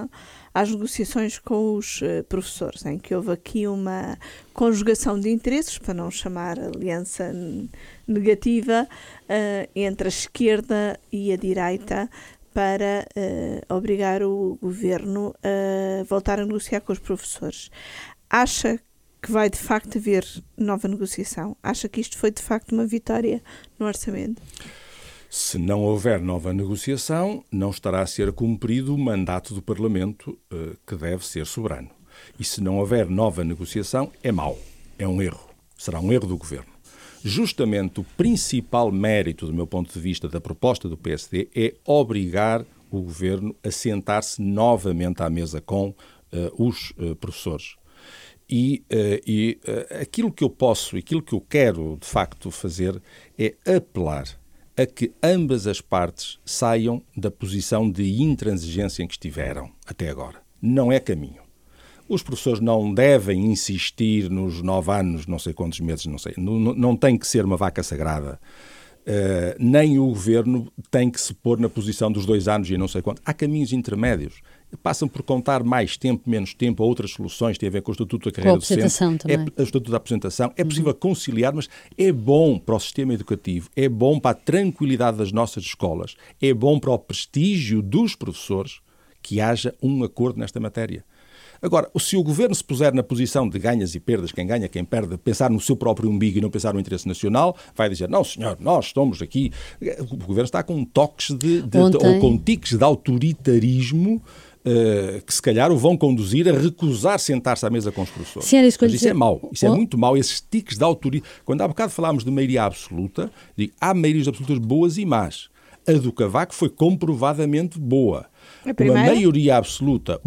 às negociações com os professores, em que houve aqui uma conjugação de interesses, para não chamar aliança negativa, entre a esquerda e a direita, para obrigar o governo a voltar a negociar com os professores. Acha que vai de facto haver nova negociação? Acha que isto foi de facto uma vitória no orçamento? Se não houver nova negociação, não estará a ser cumprido o mandato do Parlamento, que deve ser soberano. E se não houver nova negociação, é mau, é um erro. Será um erro do Governo. Justamente o principal mérito, do meu ponto de vista, da proposta do PSD é obrigar o Governo a sentar-se novamente à mesa com os professores. E aquilo que eu posso, aquilo que eu quero, de facto, fazer é apelar a que ambas as partes saiam da posição de intransigência em que estiveram até agora. Não é caminho. Os professores não devem insistir nos 9 anos, não sei quantos meses, não sei. Não tem que ser uma vaca sagrada. Nem o Governo tem que se pôr na posição dos 2 anos e não sei quanto. Há caminhos intermédios. Passam por contar mais tempo, menos tempo, ou outras soluções, tem a ver com o Estatuto da Carreira Docente. O Estatuto da Apresentação. É possível conciliar, mas é bom para o sistema educativo, é bom para a tranquilidade das nossas escolas, é bom para o prestígio dos professores que haja um acordo nesta matéria. Agora, se o Governo se puser na posição de ganhas e perdas, quem ganha, quem perde, pensar no seu próprio umbigo e não pensar no interesse nacional, vai dizer, não senhor, nós estamos aqui... O Governo está com toques ou com tiques de autoritarismo que se calhar o vão conduzir a recusar sentar-se à mesa com os professores. Mas isso é mau, isso é muito mau, esses tiques de autoridade. Quando há bocado falámos de maioria absoluta, digo, há maiorias absolutas boas e más. A do Cavaco foi comprovadamente boa. Uma maioria absoluta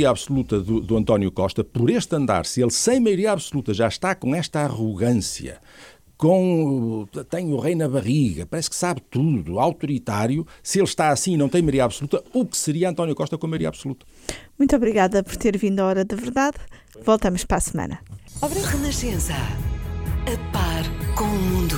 do António Costa, por este andar, se ele sem maioria absoluta já está com esta arrogância, tem o rei na barriga, parece que sabe tudo, autoritário, se ele está assim e não tem maioria absoluta, o que seria António Costa com maioria absoluta? Muito obrigada por ter vindo à Hora da Verdade. Voltamos para a semana. Renascença. A par com o mundo.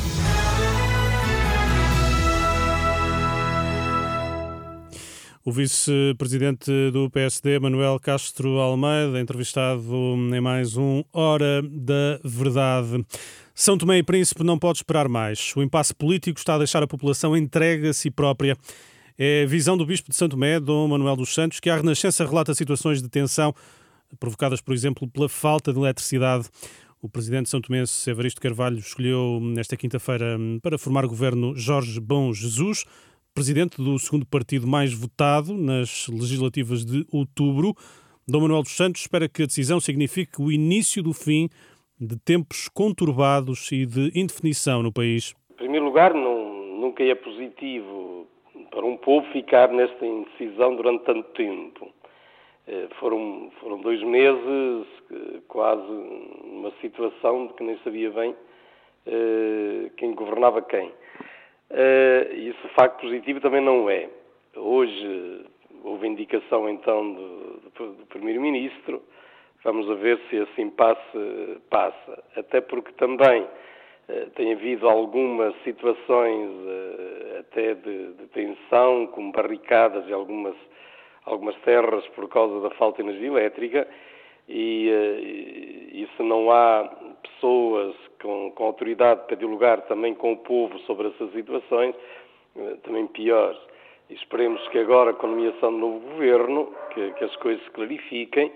O vice-presidente do PSD, Manuel Castro Almeida, entrevistado em mais um Hora da Verdade. São Tomé e Príncipe não pode esperar mais. O impasse político está a deixar a população entregue a si própria. É a visão do bispo de São Tomé, Dom Manuel dos Santos, que à Renascença relata situações de tensão provocadas, por exemplo, pela falta de eletricidade. O presidente de São Tomé, Evaristo Carvalho, escolheu nesta quinta-feira para formar governo Jorge Bom Jesus, presidente do segundo partido mais votado nas legislativas de outubro. Dom Manuel dos Santos espera que a decisão signifique o início do fim de tempos conturbados e de indefinição no país. Em primeiro lugar, nunca é positivo para um povo ficar nesta indecisão durante tanto tempo. Foram 2 meses, quase uma situação de que nem sabia bem quem governava quem. Isso, de facto, positivo também não é. Hoje houve indicação, então, do Primeiro-Ministro. Vamos a ver se esse impasse passa. Até porque também tem havido algumas situações até de tensão, como barricadas em algumas terras por causa da falta de energia elétrica. E se não há pessoas com autoridade para dialogar também com o povo sobre essas situações, também piores. E esperemos que agora, com a nomeação do novo governo, que as coisas se clarifiquem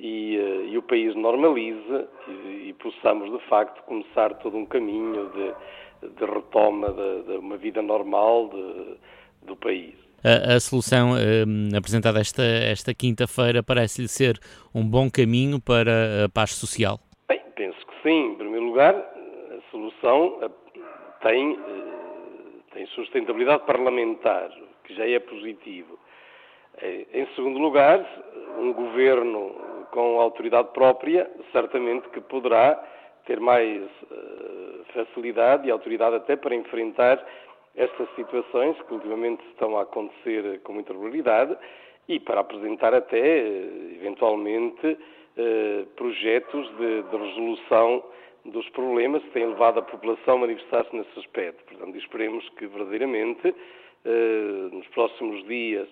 e o país normalize e possamos, de facto, começar todo um caminho de retoma de uma vida normal do país. A solução apresentada esta quinta-feira parece-lhe ser um bom caminho para a paz social? Bem, penso que sim. Em primeiro lugar, a solução tem sustentabilidade parlamentar, que já é positivo. Em segundo lugar, um governo com autoridade própria, certamente que poderá ter mais facilidade e autoridade até para enfrentar estas situações que ultimamente estão a acontecer com muita regularidade e para apresentar até, eventualmente, projetos de resolução dos problemas que têm levado a população a manifestar-se nesse aspecto. Portanto, esperemos que verdadeiramente, nos próximos dias,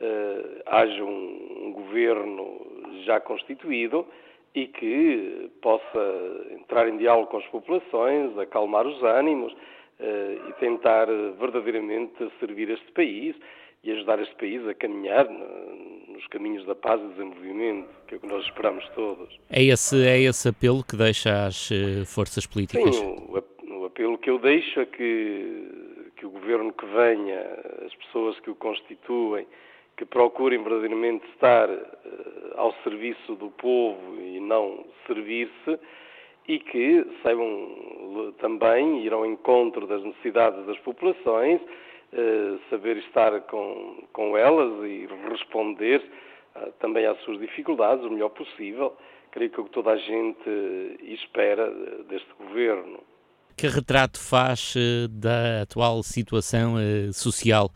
haja um governo já constituído e que possa entrar em diálogo com as populações, acalmar os ânimos e tentar verdadeiramente servir este país e ajudar este país a caminhar nos caminhos da paz e do desenvolvimento, que é o que nós esperamos todos. É esse apelo que deixa às forças políticas? Sim, o apelo que eu deixo é que o governo que venha, as pessoas que o constituem, que procurem verdadeiramente estar ao serviço do povo e não servir-se, e que saibam também ir ao encontro das necessidades das populações, saber estar com elas e responder também às suas dificuldades o melhor possível. Creio que é o que toda a gente espera deste governo. Que retrato faz da atual situação social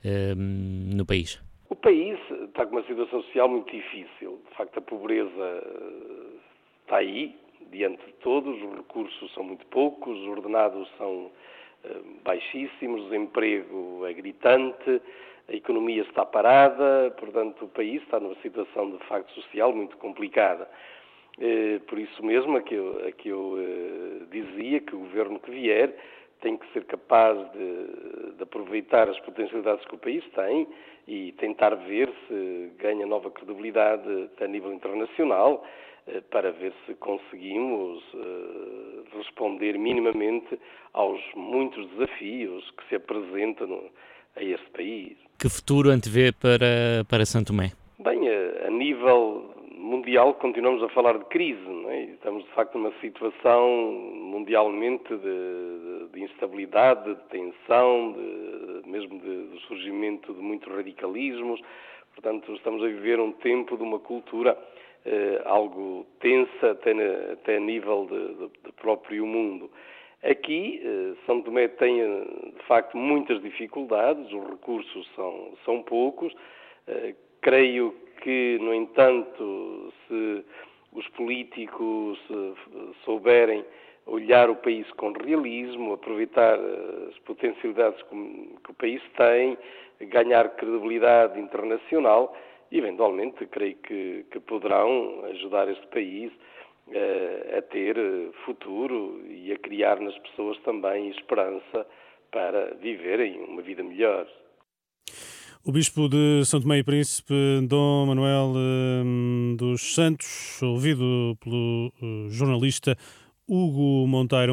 no país? O país está com uma situação social muito difícil. De facto, a pobreza está aí, diante de todos, os recursos são muito poucos, os ordenados são baixíssimos, o desemprego é gritante, a economia está parada, portanto, o país está numa situação, de facto, social muito complicada. Por isso mesmo é que eu dizia que o governo que vier tem que ser capaz de aproveitar as potencialidades que o país tem e tentar ver se ganha nova credibilidade a nível internacional, para ver se conseguimos responder minimamente aos muitos desafios que se apresentam a este país. Que futuro antevê para São Tomé? Bem, a nível mundial continuamos a falar de crise, não é? Estamos de facto numa situação mundialmente de instabilidade, de tensão, mesmo de surgimento de muitos radicalismos. Portanto, estamos a viver um tempo de uma cultura algo tensa até a nível de próprio mundo. Aqui, São Tomé tem, de facto, muitas dificuldades, os recursos são poucos. Creio que, no entanto, se os políticos souberem olhar o país com realismo, aproveitar as potencialidades que o país tem, ganhar credibilidade internacional, e, eventualmente, creio que poderão ajudar este país a ter futuro e a criar nas pessoas também esperança para viverem uma vida melhor. O Bispo de São Tomé e Príncipe, Dom Manuel dos Santos, ouvido pelo jornalista Hugo Monteiro.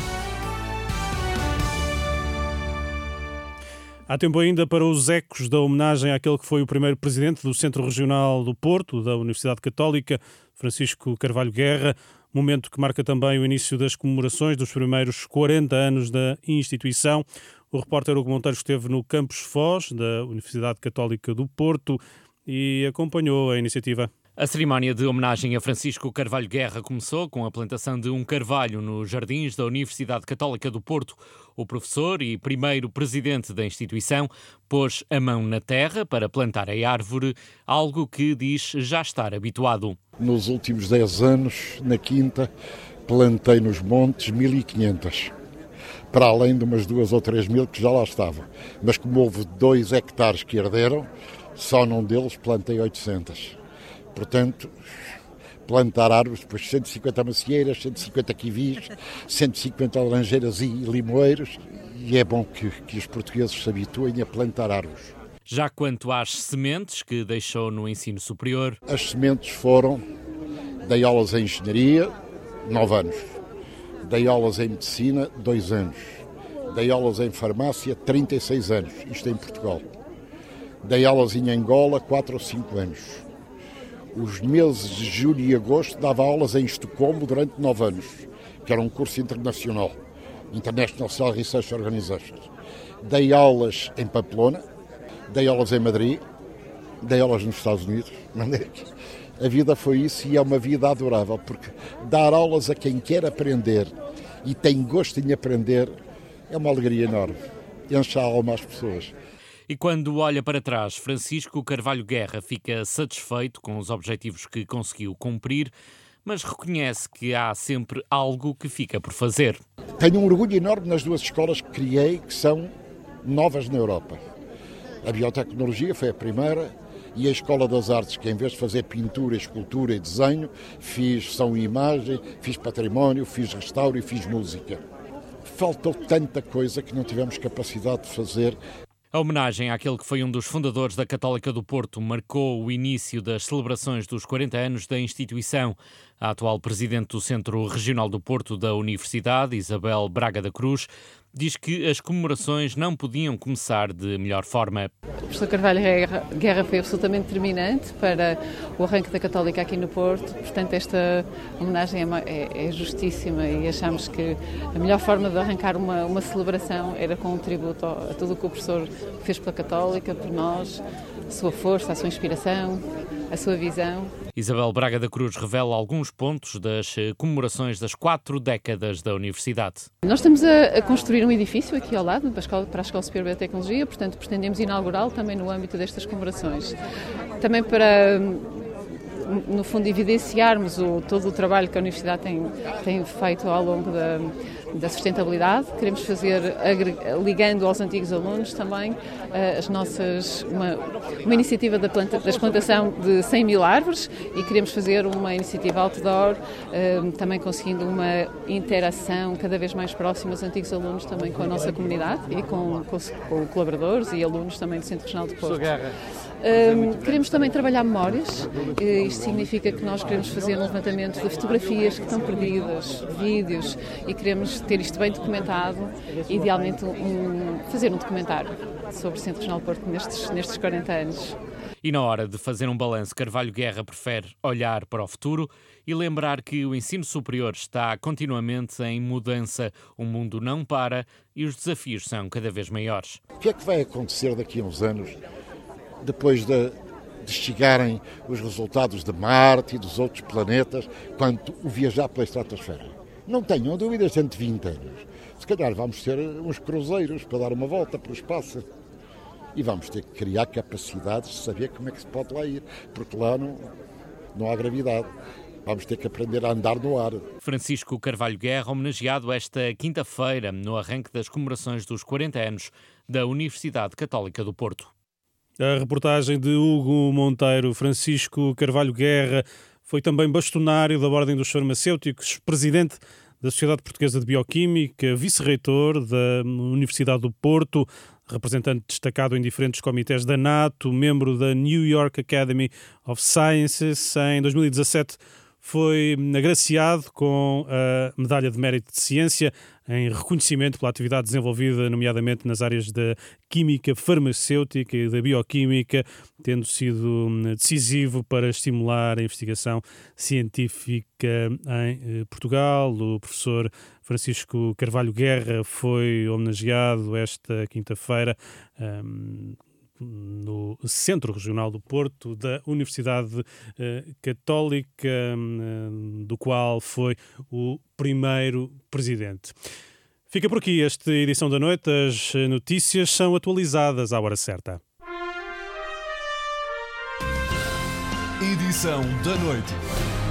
Há tempo ainda para os ecos da homenagem àquele que foi o primeiro presidente do Centro Regional do Porto, da Universidade Católica, Francisco Carvalho Guerra, momento que marca também o início das comemorações dos primeiros 40 anos da instituição. O repórter Hugo Monteiro esteve no Campus Foz, da Universidade Católica do Porto, e acompanhou a iniciativa. A cerimónia de homenagem a Francisco Carvalho Guerra começou com a plantação de um carvalho nos jardins da Universidade Católica do Porto. O professor e primeiro presidente da instituição pôs a mão na terra para plantar a árvore, algo que diz já estar habituado. Nos últimos 10 anos, na Quinta, plantei nos montes 1.500, para além de umas 2 ou 3 mil que já lá estavam. Mas como houve 2 hectares que arderam, só num deles plantei 800. Portanto, plantar árvores, depois 150 macieiras, 150 kiwis, 150 laranjeiras e limoeiros, e é bom que os portugueses se habituem a plantar árvores. Já quanto às sementes que deixou no ensino superior... As sementes foram, dei aulas em engenharia, 9 anos, dei aulas em medicina, 2 anos, dei aulas em farmácia, 36 anos, isto em Portugal. Dei aulas em Angola, 4 ou 5 anos. Os meses de julho e agosto dava aulas em Estocolmo durante 9 anos, que era um curso internacional, International Cell Research Organization. Dei aulas em Pamplona, dei aulas em Madrid, dei aulas nos Estados Unidos. A vida foi isso e é uma vida adorável, porque dar aulas a quem quer aprender e tem gosto em aprender é uma alegria enorme. Enche a alma às pessoas. E quando olha para trás, Francisco Carvalho Guerra fica satisfeito com os objetivos que conseguiu cumprir, mas reconhece que há sempre algo que fica por fazer. Tenho um orgulho enorme nas 2 escolas que criei, que são novas na Europa. A biotecnologia foi a primeira e a Escola das Artes, que em vez de fazer pintura, escultura e desenho, fiz som e imagem, fiz património, fiz restauro e fiz música. Faltou tanta coisa que não tivemos capacidade de fazer. A homenagem àquele que foi um dos fundadores da Católica do Porto marcou o início das celebrações dos 40 anos da instituição. A atual presidente do Centro Regional do Porto da Universidade, Isabel Braga da Cruz, diz que as comemorações não podiam começar de melhor forma. O professor Carvalho Guerra foi absolutamente determinante para o arranque da Católica aqui no Porto, portanto esta homenagem é justíssima e achamos que a melhor forma de arrancar uma celebração era com um tributo a tudo o que o professor fez pela Católica, por nós, a sua força, a sua inspiração, a sua visão. Isabel Braga da Cruz revela alguns pontos das comemorações das 4 décadas da Universidade. Nós estamos a construir um edifício aqui ao lado para a Escola Superior de Biotecnologia, portanto pretendemos inaugurá-lo também no âmbito destas comemorações. Também para, no fundo, evidenciarmos todo o trabalho que a Universidade tem feito ao longo da sustentabilidade. Queremos fazer, ligando aos antigos alunos também, uma iniciativa da plantação de 100 mil árvores e queremos fazer uma iniciativa outdoor, também conseguindo uma interação cada vez mais próxima dos antigos alunos também com a nossa comunidade e com colaboradores e alunos também do Centro Regional do Porto. Queremos também trabalhar memórias. Isto significa que nós queremos fazer um levantamento de fotografias que estão perdidas, vídeos, e queremos ter isto bem documentado, idealmente fazer um documentário sobre o Centro Regional do Porto nestes 40 anos. E na hora de fazer um balanço, Carvalho Guerra prefere olhar para o futuro e lembrar que o ensino superior está continuamente em mudança. O mundo não para e os desafios são cada vez maiores. O que é que vai acontecer daqui a uns anos, depois de chegarem os resultados de Marte e dos outros planetas, quanto o viajar pela estratosfera? Não tenham dúvidas, dentro de 20 anos. Se calhar vamos ter uns cruzeiros para dar uma volta pelo espaço. E vamos ter que criar capacidades de saber como é que se pode lá ir, porque lá não há gravidade. Vamos ter que aprender a andar no ar. Francisco Carvalho Guerra, homenageado esta quinta-feira no arranque das comemorações dos 40 anos da Universidade Católica do Porto. A reportagem de Hugo Monteiro. Francisco Carvalho Guerra foi também bastonário da Ordem dos Farmacêuticos, presidente da Sociedade Portuguesa de Bioquímica, vice-reitor da Universidade do Porto, representante destacado em diferentes comitês da NATO, membro da New York Academy of Sciences. Em 2017 foi agraciado com a Medalha de Mérito de Ciência em reconhecimento pela atividade desenvolvida, nomeadamente nas áreas da química farmacêutica e da bioquímica, tendo sido decisivo para estimular a investigação científica em Portugal. O professor Francisco Carvalho Guerra foi homenageado esta quinta-feira no Centro Regional do Porto da Universidade Católica, do qual foi o primeiro presidente. Fica por aqui esta edição da noite. As notícias são atualizadas à hora certa. Edição da noite.